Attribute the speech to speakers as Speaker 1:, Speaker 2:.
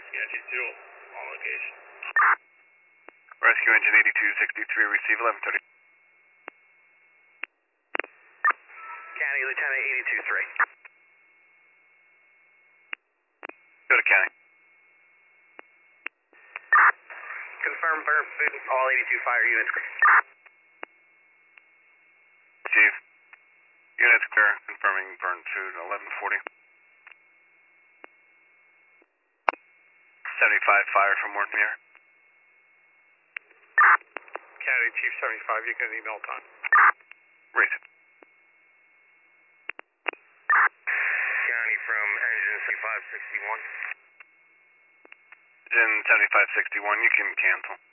Speaker 1: Yeah, 2-2, on location.
Speaker 2: Rescue engine 8263, receive 1130.
Speaker 3: County, Lieutenant 823.
Speaker 2: Go to county.
Speaker 3: Confirm burn food, all 82 fire units.
Speaker 2: Chief. Units clear, confirming burn food 1140. 75 fire from Morton.
Speaker 1: County Chief 75, you can email time.
Speaker 2: Raise it.
Speaker 3: County from engine 7561.
Speaker 2: Engine 7561, you can cancel.